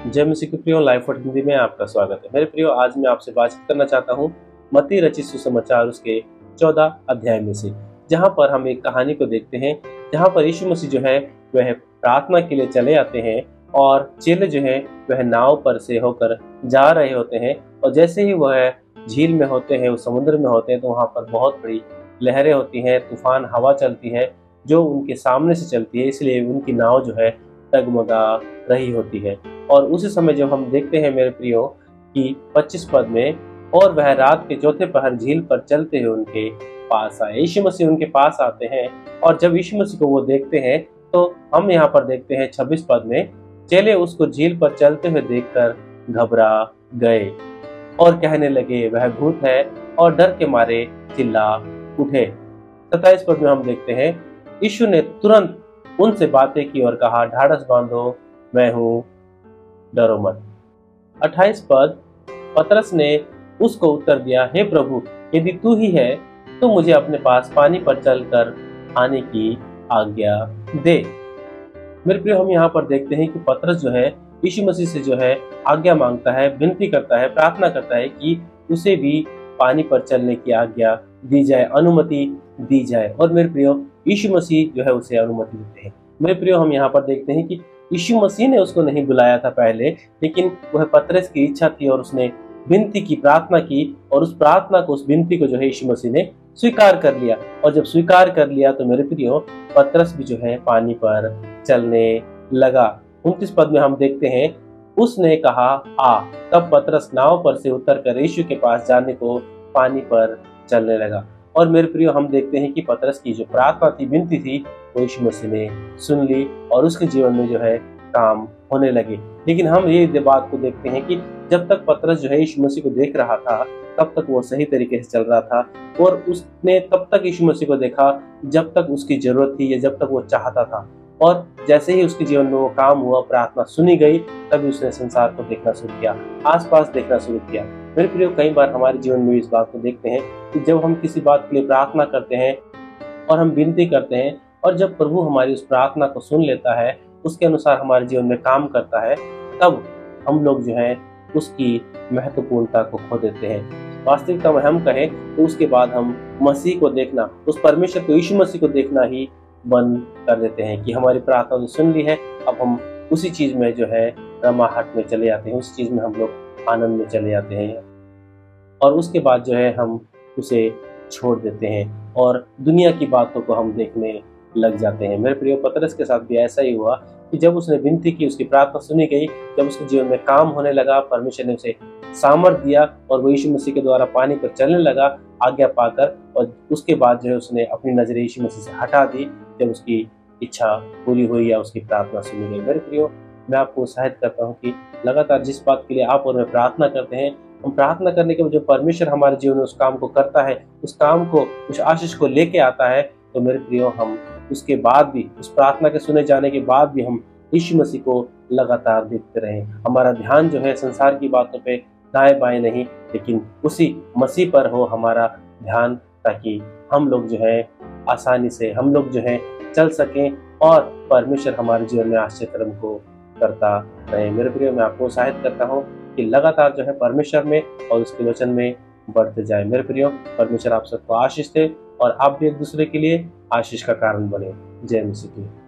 जय मसीह के प्रियो, लाइफ वर्ड हिंदी में आपका स्वागत है। मेरे प्रियो, आज मैं आपसे बातचीत करना चाहता हूँ मत्ती रचित सुसमाचार उसके 14 अध्याय में से, जहाँ पर हम एक कहानी को देखते हैं, जहाँ पर यीशु मसीह जो है वह प्रार्थना के लिए चले आते हैं और चेले जो है वह नाव पर से होकर जा रहे होते हैं। और जैसे ही वह झील में होते हैं, उस समुद्र में होते हैं, तो वहाँ पर बहुत बड़ी लहरें होती हैं, तूफान हवा चलती है जो उनके सामने से चलती है, इसलिए उनकी नाव जो है डगमगा रही होती है। और उसी समय जब हम देखते हैं मेरे प्रियो कि 25 पद में, और वह रात के चौथे पहर झील पर चलते हुए उनके पास आए। यीशु मसीह उनके पास आते हैं और जब यीशु मसीह को वो देखते हैं तो हम यहाँ पर देखते हैं 26 पद में, चेले उसको झील पर चलते हुए देखकर घबरा गए और कहने लगे वह भूत है, और डर के मारे चिल्ला उठे। 27 पद में हम देखते हैं, यीशु ने तुरंत उनसे बातें की और कहा, ढाढ़स बांधो, मैं हूँ, डरो मत। 28 पद, पतरस ने उसको उत्तर दिया, हे प्रभु, यदि तू ही है तो मुझे अपने पास पानी पर चलकर आने की आज्ञा दे। मेरे प्रिय, हम यहाँ पर देखते हैं कि पतरस जो है यीशु मसीह से जो है आज्ञा मांगता है, विनती करता है, प्रार्थना करता है कि उसे भी पानी पर चलने की आज्ञा दी जाए, अनुमति दी जाए। और मेरे प्रियो, यीशु मसीह जो है उसे अनुमति देते हैं। मेरे प्रियो, हम यहाँ पर देखते हैं कि यीशु मसीह ने उसको नहीं बुलाया था पहले, लेकिन वह पतरस की इच्छा थी और उसने विनती की, प्रार्थना की, और उस प्रार्थना को, उस विनती को जो है यीशु मसीह ने स्वीकार कर लिया। और जब स्वीकार कर लिया तो मेरे प्रियो, पतरस भी जो है पानी पर चलने लगा। 29 पद में हम देखते हैं, उसने कहा आ। तब पतरस नाव पर से उतरकर यीशु के पास जाने को पानी पर चलने लगा। और मेरे प्रियो, हम देखते हैं कि पतरस की जो प्रार्थना थी, विनती थी, वो यीशु मसीह ने सुन ली और उसके जीवन में जो है काम होने लगे। लेकिन हम ये बात को देखते हैं कि जब तक पतरस जो है यीशु मसीह को देख रहा था, तब तक वो सही तरीके से चल रहा था, और उसने तब तक यीशु मसीह को देखा जब तक उसकी जरूरत थी या जब तक वो चाहता था। और जैसे ही उसके जीवन में वो काम हुआ, प्रार्थना सुनी गई, तभी उसने संसार को देखना शुरू किया, आसपास देखना शुरू किया। मेरे प्रियो, कई बार हमारे जीवन में इस बात को देखते हैं कि जब हम किसी बात के लिए प्रार्थना करते हैं और हम विनती करते हैं, और जब प्रभु हमारी उस प्रार्थना को सुन लेता है, उसके अनुसार हमारे जीवन में काम करता है, तब हम लोग जो है उसकी महत्वपूर्णता को खो देते हैं। वास्तविकता में हम कहें तो उसके बाद हम मसीह को देखना, उस परमेश्वर को, यीशु मसीह को देखना ही बंद कर देते हैं कि हमारी प्रार्थना तो सुन ली है, अब हम उसी चीज में जो है रमाहट में चले जाते हैं, उस चीज में हम लोग आनंद में चले जाते हैं, और उसके बाद जो है हम उसे छोड़ देते हैं और दुनिया की बातों को हम देखने लग जाते हैं। मेरे प्रिय, पतरस के साथ भी ऐसा ही हुआ कि जब उसने विनती की, उसकी प्रार्थना सुनी गई, जब उसके जीवन में काम होने लगा, परमेश्वर ने उसे सामर्थ दिया और वो यीशु मसीह के द्वारा पानी पर चलने लगा आज्ञा पाकर, और उसके बाद जो है उसने अपनी नजरें यीशु मसीह से हटा दी जब उसकी इच्छा पूरी हुई या उसकी प्रार्थना सुनी गई। मेरे प्रियो, मैं आपको उत्साहित करता हूँ कि लगातार जिस बात के लिए आप और मैं प्रार्थना करते हैं, हम प्रार्थना करने के बाद जो परमेश्वर हमारे जीवन में उस काम को करता है, उस काम को, उस आशीष को लेके आता है, तो मेरे प्रियो, हम उसके बाद भी, उस प्रार्थना के सुने जाने के बाद भी हम यीशु मसीह को लगातार देखते रहें। हमारा ध्यान जो है संसार की बातों पे दाएं बाएं नहीं, लेकिन उसी मसीह पर हो हमारा ध्यान, ताकि हम लोग जो है आसानी से हम लोग जो है चल सकें और परमेश्वर हमारे जीवन में आश्चर्य कर्म को करता रहे। मेरे प्रियो, मैं आपको उत्साहित करता हूँ कि लगातार जो है परमेश्वर में और उसके वचन में बढ़ते जाए। मेरे प्रियो, परमेश्वर आप सबको आशीष दे और आप भी एक दूसरे के लिए आशीष का कारण बने। जय मसीह की।